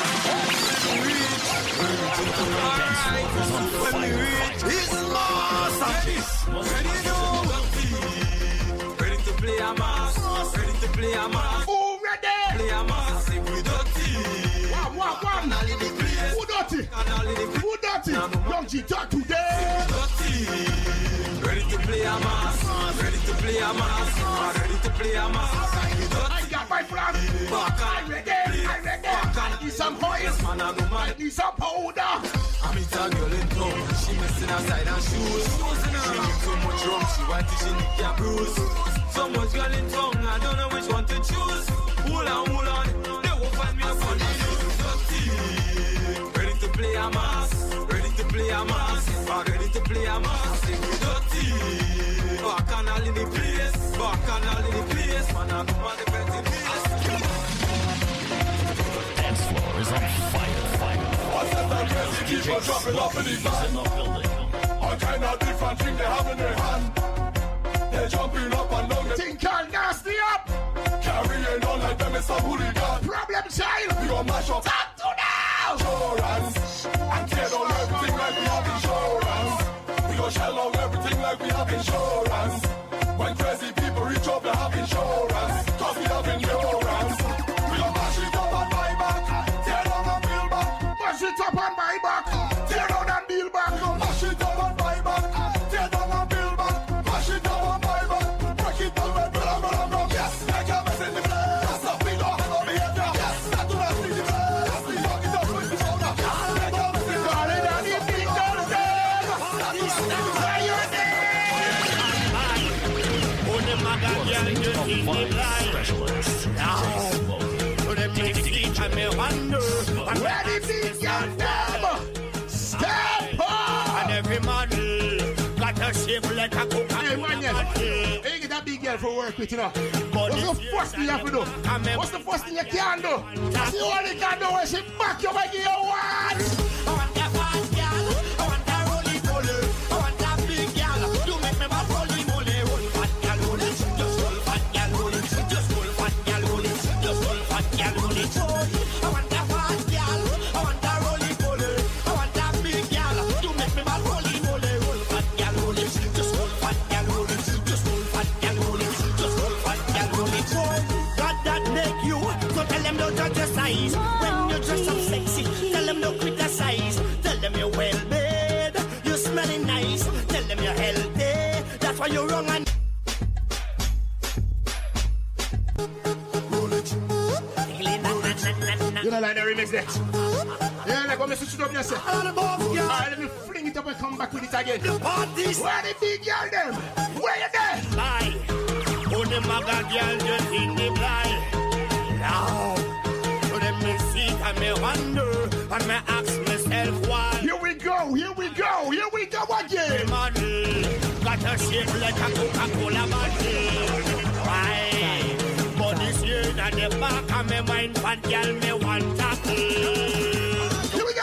It's master. Ready to play a mass. Ready to play a mass. Who ready? Play a mass. We dirty. One. Who dirty? Who dirty? Young G, talk today. Ready to play a mass. Ready to play a mass. Ready to play a mass. I got my flag. I'm ready. I need some oil. I need some powder. I meet a girl in town. She missing outside her shoes. She need too much rum. She want to she need a bruise. So much girl in town. I don't know which one to choose. Hold on. They won't find me a funny news. Ready to play a mass. Ready to play a mass. Ready to play a mass. Dirty. Back and all in the place. Back and all in the place. Man, I know what the betting is. Dance floor is on fire, fire. What's that people dropping off in the van? All kind of different things they have in their hand. They're jumping up and down. Think called nasty up. Carrying on like them is a hooligan. Problem child. We gon' mash up. Talk to now. Insurance. And tear down everything like we have insurance. We gon' shell out everything like we have insurance. When crazy people reach up, they have insurance. Cause we have endurance. We gon' mash it up and buy back. Tear down and build back. Mash it up and buy back. Tear down and build back. Mash it up and buy back. Tear down and build back. Mash it up and buy back. Break it down and build up. Yes, like a mess in the place. That's how we don't have no behavior. Yes, that's what I see the place. That's we fuck it up with the shoulder. Like a mess in the place. And you think those days. Why you there? You're listening to the Vibe Specialist. Ready, big young dame. Step up. And every man got a shape like a coconut. Hey, man, yeah. Hey, get that big girl for work with, you know. What's the first thing you have to do? What's the first thing you can do? What's the only thing you can do when she back you by give you what? I want that fast girl. I want that roly-poly. I want that big girl. You make me my roly-moly. Roll fat girl, roll it. Just roll fat girl, roll it. Just roll fat girl, roll it. Just roll fat girl, roll it. I want that fast girl. I want that roly-poly. I want that big girl. You make me my roly-moly. Roll fat girl, roll it. Just roll fat girl, roll it. Just roll fat girl, roll it. Just roll fat girl, roll it. God that make you, so tell them don't judge your size. When you dress up sexy, tell them don't criticize. Tell them you're well made, you're smelling nice. Tell them you're healthy, that's why you're wrong and You don't like the remix there? Yeah, like when me switch it up yourself. Alright, let me fling it up and come back with it again. The parties. Where the big girl them? Where you there? Bye. Only maga girl just in the blind. Now, so them me see and me wonder and me ask myself why. Here we go, here we go, here we go again. Money got a shape like a Coca-Cola bottle. Why? But this year at the back of my mind, fat girl me want tackle. Here we go.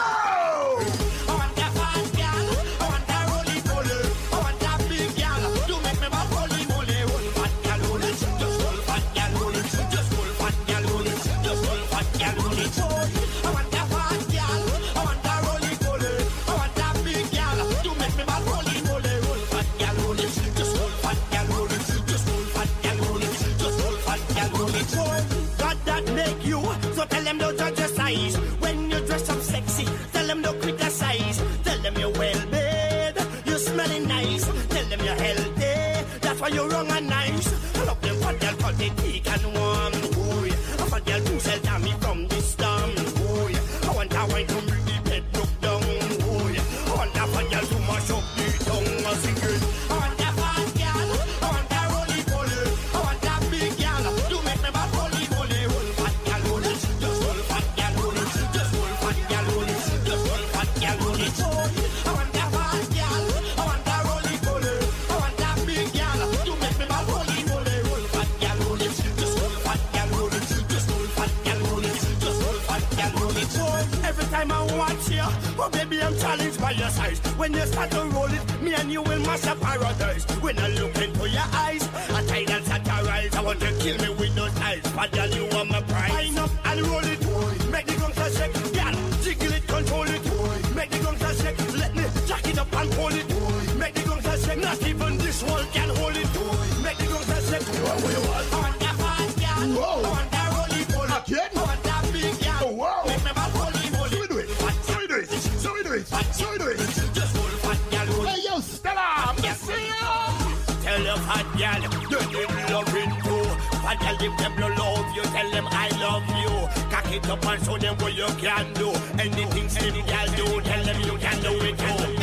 I want that fat girl. I want that roly-poly. I want that big girl. You make me my roly-moly. Roll fat girl, roll it. Just roll fat girl, roll it. Just roll fat girl, roll it. Just roll fat girl, roll it. I want that fat girl. I want that roly-poly. I want that big girl. You make me my roly-moly. Roll fat girl, roll it. Just roll fat girl, roll it. Just roll fat girl, roll it. Just roll fat girl, roll it. God that make you, so tell them don't judge your size. When you dress up sexy, tell them don't criticize. Tell them you're well made, you're smelling nice. Tell them you're healthy, that's why you're wrong and nice. I love them fat girl cause they thick and warm. Boy, a fat girl too sell me from this storm. Boy, I want that wine to bring the bed look down. Boy, I want that fat girl to mash up the tongue and sing it. I want that fat girl, I want that roly-poly. I want that big girl, you make me my roly-moly. Roll fat girl, roll it. Just roll fat girl, roll it. Just roll fat girl, roll it. Just roll fat girl, roll it. I want that fat girl, I want that roly-poly. I want that big girl, you make me my roly-moly. Roll fat girl, roll it. Just roll fat girl, roll it. Just roll fat girl, roll it. Just roll fat girl, roll it. Every time I watch you, oh baby, I'm challenged by your size. When you start to roll it, me and you will mash up paradise. When I look into your eyes, a tidal satirize. I want to kill me with those eyes. But girl, you are my prize. Line up and roll it. Make the gungs shake. Girl, jiggle it, control it. Make the gungs shake. Let me jack it up and hold it. Make the gungs shake. Not even this wall can hold it. Make the gungs shake. I want that fat girl. I want that roly-poly. I want that big girl. Whoa. Make me my roly-poly. So we do it. So we do it. So we do it. So we do it. Just roll fat girl, roll it. Hey yo, Stella, I'm see you. Tell your fat girl, you need loving too. Fat girl, if them no love you, tell them I love you. Cock it up and show them what you can do. Anything slim girl do, tell them you can do it too.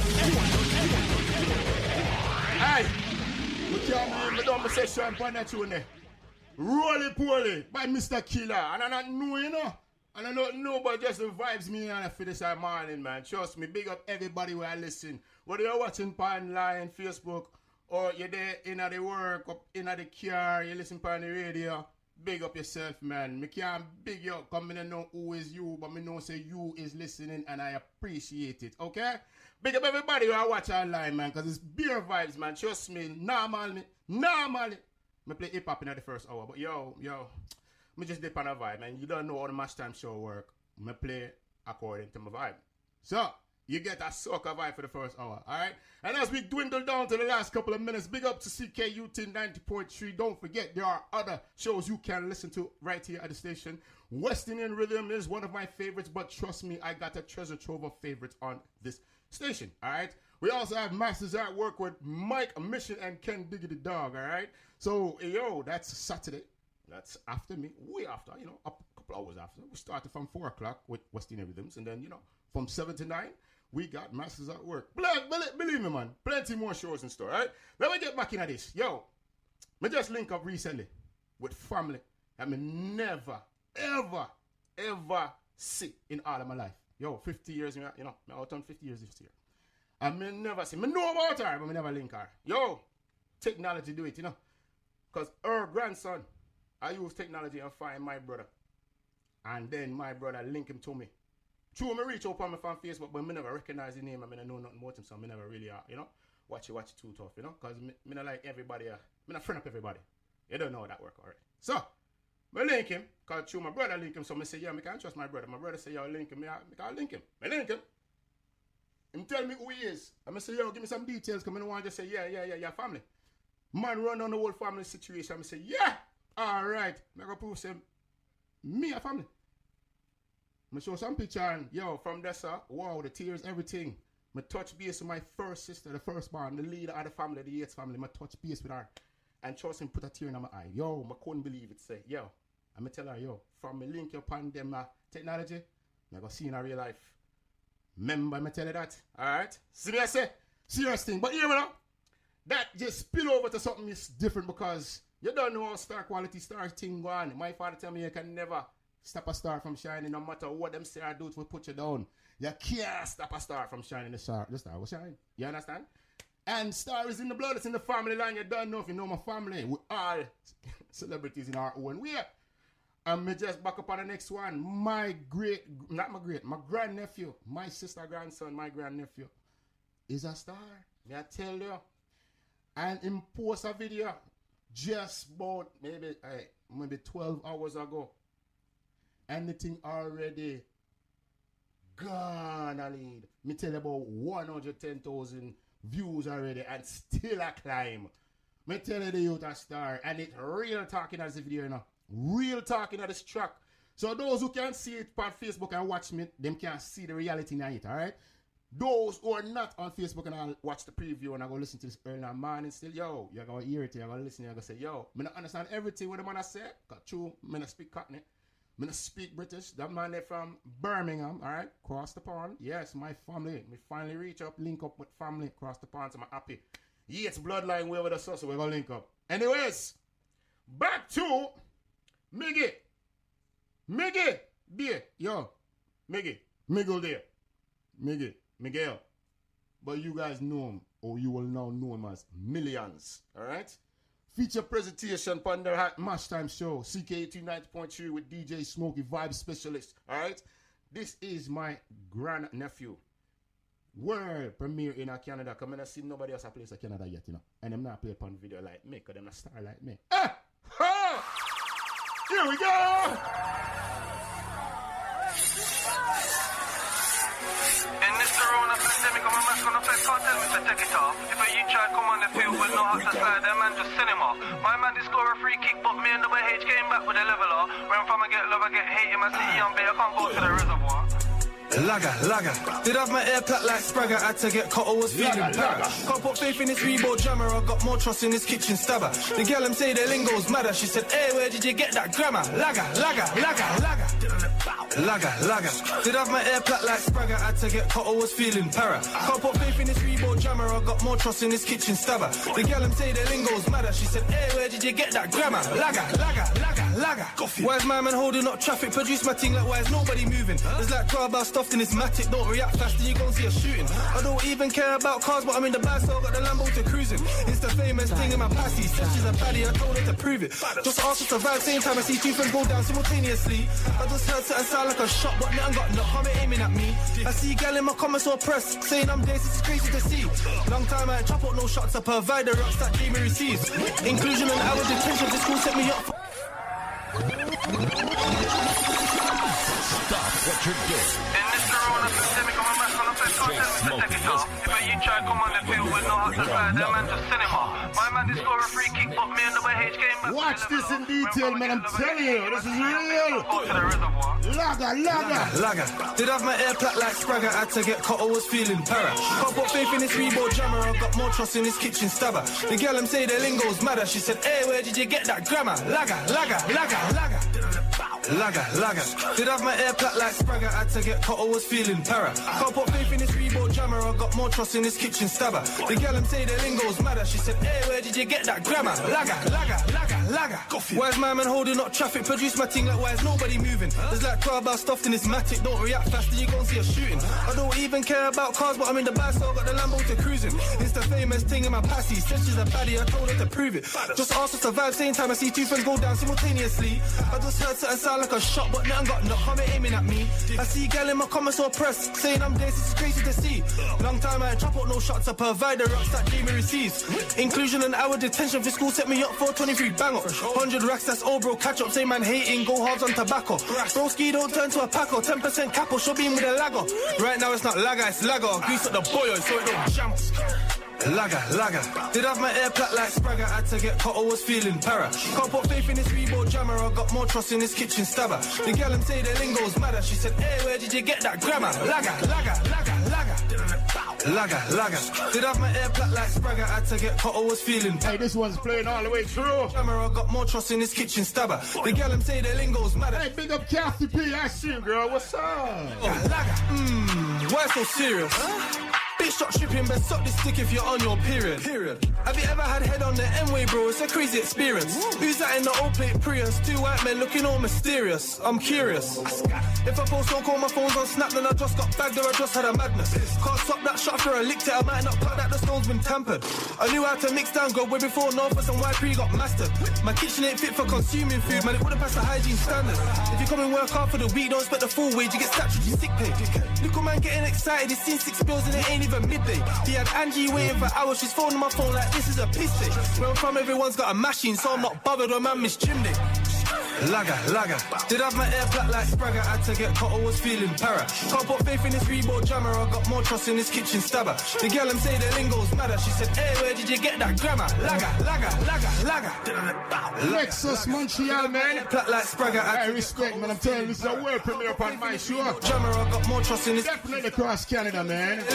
Hey, we can't be done my session for that tune there. Roly-poly by Mr. Killer. And I don't know, you know. And I don't know, but just the vibes me and for this morning, man. Trust me, big up everybody where I listen. Whether you're watching online, Facebook, or you're there in the work, up in the car, you listen on the radio, big up yourself, man. Me can't big you up, because I don't know who is you, but I know say you is listening, and I appreciate it, okay? Big up everybody who I watch online, man, because it's beer vibes, man. Trust me, normally, I play hip-hop in the first hour, but yo, me just dip on a vibe, man. You don't know how the Match Time show work. Me play according to my vibe. So, you get a soca vibe for the first hour, alright? And as we dwindle down to the last couple of minutes, big up to CKUT 90.3. Don't forget, there are other shows you can listen to right here at the station. West Indian Rhythm is one of my favorites, but trust me, I got a treasure trove of favorites on this station, alright? We also have Masters at Work with Mike Mission and Ken Diggity Dog, alright? So, yo, that's Saturday. That's after me, way after, a couple hours after. We started from 4 o'clock with West Indian Rhythms, and then, from 7 to 9, we got Masters at Work. Believe me, man, plenty more shows in store, right? Let me get back into this. Yo, me just link up recently with family that me never, ever see in all of my life. Yo, 50 years, me out on 50 years this year. And me never see. Me know about her, but me never link her. Yo, technology do it, Because her grandson, I use technology and find my brother. And then my brother link him to me. True, me reach out on me from Facebook, but me never recognize the name and me don't know nothing about him, so me never really, watch it too tough, Because me not like everybody, me not friend up everybody. You don't know how that work already. So, me link him, because true, my brother link him, so me say, yeah, me can't trust my brother. My brother say, yo, link him, me can't link him. Me link him. Him tell me who he is. And I say, yo, give me some details, because I don't want to just say, yeah, family. Man run on the whole family situation. I say, yeah, all right. I go prove say, me a family. I show some picture and, yo, from there, sir, wow, the tears, everything. I touch base with my first sister, the firstborn, the leader of the family, the Yates family. I touch base with her. And trust him, put a tear in my eye. Yo, I couldn't believe it. Say, yo, I'm tell her, yo, from me link upon them technology, I go see in her real life. Remember me tell you that? Alright? See me I say? Serious thing. But you know, that just spill over to something is different because you don't know how star quality star thing go on. My father tell me you can never stop a star from shining no matter what them say or do to put you down. You can't stop a star from shining. The star will shine. You understand? And star is in the blood, it's in the family line. You don't know if you know my family. We all celebrities in our own way. And me just back up on the next one. My grandnephew, my sister grandson, my grandnephew is a star. May I tell you? And him post a video just about maybe 12 hours ago. And the thing already gone a lead. Me tell you about 110,000 views already and still a climb. Me tell you the youth a star. And it real talking as the video, Real talking at this track. So those who can see it on Facebook and watch me, them can see the reality in it, alright? Those who are not on Facebook and I'll watch the preview and I go listen to this early in the morning still, yo, you're going to hear it, you're going to listen, you're going to say, yo, me not understand everything what the man I say, because true, me not speak Cockney, me not speak British. That man there from Birmingham, alright, cross the pond. Yes, my family, me finally reach up, link up with family, cross the pond, so I'm happy. Yes, bloodline way with us, so we're going to link up. Anyways, back to Miggy, there, yo, Miguel there, Miguel, but you guys know him, or you will now know him as Millions, alright? Feature presentation on the Mash Time Show, CKUT 90.3 with DJ Smokey, Vibe Specialist, alright? This is my grandnephew. World premiere in Canada, because I don't see nobody else plays in Canada yet, and I'm not playing upon video like me, because I'm not a star like me. Here we go! In this corona pandemic, I'm a mask on a face, can't tell me to take it off. If a youth try come on the field with no hat to slide, that man just send him off. My man did score a free kick, but me and the H came back with a leveler. Where I'm from, I get love, I get hate in my city, I'm better, I can't go to the reservoir. Lager. Did have my air plat like Spragger, had to get caught, I was feeling para. Can't put faith in this Reebok jammer, I got more trust in this kitchen stabber. The girl them say their lingo's madder, she said, hey, where did you get that grammar? Lager. Did have my air plat like Spragger, had to get caught, I was feeling para. Can't put faith in this Reebok jammer, I got more trust in this kitchen stabber. The girl them say their lingo's madder, she said, hey, where did you get that grammar? Lager. Why's my man holding up traffic? Produce my thing like why is nobody moving? There's like 12 bars stuffed in this matic, don't react fast and you gon' see a shooting. I don't even care about cars, but I'm in the bag, so I got the Lambo to cruising. It's the famous thing in my passy. Said she's a baddie, I told her to prove it. Just ask her to survive, same time I see two friends go down simultaneously. I just heard something sound like a shot, but nothing got no comment aiming at me. I see gal in my comments or press, saying I'm there, this is crazy to see. Long time I ain't chop up no shots to provide the rocks that Jamie receives. Inclusion and hour detention, this school set me up for... Stop what you're doing. In this corona pandemic, I'm a mask on a face, can't tell me to take it off. If a youth try come on the field with no hat to slide, that man just send him off. My man did score a free kick, but me and the H came back. Watch this in detail, man, I'm telling you, this is real. Lager. Did have my air plat like Spragger, had to get caught, I was feeling para. Can't put faith in this Reebok jammer, I got more trust in this kitchen stabber. The girl them say their lingo's madder, she said, hey, where did you get that grammar? Lager. Did have my air plat like Spragger, had to get caught, I was feeling para. Can't put faith in this Reebok jammer. jammer, I got more trust in this kitchen stabber. The girl them say the lingo's madder. She said, hey, where did you get that grammar? Lager. Why's my man holding up traffic? Produce my thing like why is nobody moving? There's like 12 bars stuffed in this matic. Don't react fast and you gon' see a shooting. I don't even care about cars, but I'm in the bag, so I got the Lambo to cruising. It's the famous thing in my passy. Said she's a baddie, I told her to prove it. Just asked us to vibe, same time I see two friends go down simultaneously. I just heard something sound like a shot, but nothing got no comment aiming at me. I see gal in my comments so pressed, saying I'm there, this is crazy to see. Long time I ain't chop out no shots, I provide the rocks that Jamie receives. Inclusion and hour detention for school set me up for 23 bang up. 100 racks, that's all bro, catch up, say man hating, go halves on tobacco. Broski don't turn to a paco, 10% capo, show beam with a lager. Right now it's not lager, it's lager. Grease up the boil so it don't jam. Lager. Did have my air plat like Spragger, had to get caught, I was feeling para. Can't put faith in this Reebok jammer, I got more trust in this kitchen stabber. The girl them say the lingo's madder. She said, hey, where did you get that grammar? Lager. Did have my air plat like Spragger, had to get caught, I was feeling. Hey, this one's playing all the way through. Jammer, I got more trust in this kitchen stabber. The girl them say the lingo's madder. Hey, big up Kathy P, that's you, girl. What's up? Lager. Why so serious? Bitch, stop tripping, but suck this stick if you're on your period. Have you ever had head on the N-way, bro? It's a crazy experience. Who's that in the old plate Prius? Two white men looking all mysterious. I'm curious. If I post, don't call my phones on Snap, then I just got bagged or I just had a madness. Can't stop that shot after I licked it. I might not cut that the stone's been tampered. I knew how to mix down God way before Northwest and YP got mastered. My kitchen ain't fit for consuming food, man. It wouldn't pass the hygiene standards. If you come and work hard for the week, don't expect the full wage. You get statutory sick pay. Little man getting excited. He's seen 6 bills and it ain't even midday. He had Angie waiting for hours. She's phoning my phone like this is a piss day. Where I'm from, everyone's got a machine, so I'm not bothered when man miss chimney. Lager. Did have my air plat like Spragger, had to get caught, I was feeling para. Can't put faith in this Reebok jammer, I got more trust in this kitchen stabber. The girl them say the lingo's madder. She said, hey, where did you get that grammar? Lager. Lexus Montreal, man. Plat like Spragger, I respect, man. I'm telling you, this is a world premiere upon my show. Jammer, I got more trust in this. Definitely across Canada, man.